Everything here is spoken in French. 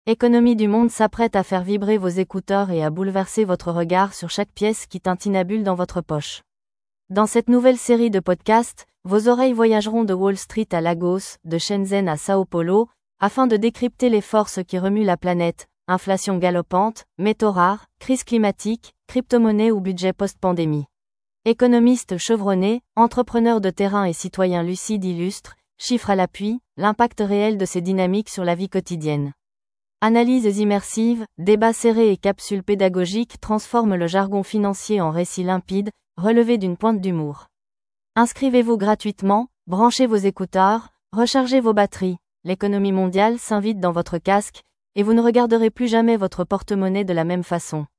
Économie du monde s'apprête à faire vibrer vos écouteurs et à bouleverser votre regard sur chaque pièce qui tintinabule dans votre poche. Dans cette nouvelle série de podcasts, vos oreilles voyageront de Wall Street à Lagos, de Shenzhen à Sao Paulo, afin de décrypter les forces qui remuent la planète, inflation galopante, métaux rares, crise climatique, crypto-monnaie ou budget post-pandémie. Économistes chevronnés, entrepreneurs de terrain et citoyens lucides illustrent, chiffres à l'appui, l'impact réel de ces dynamiques sur la vie quotidienne. Analyses immersives, débats serrés et capsules pédagogiques transforment le jargon financier en récits limpides, relevés d'une pointe d'humour. Inscrivez-vous gratuitement, branchez vos écouteurs, rechargez vos batteries, l'économie mondiale s'invite dans votre casque, et vous ne regarderez plus jamais votre porte-monnaie de la même façon.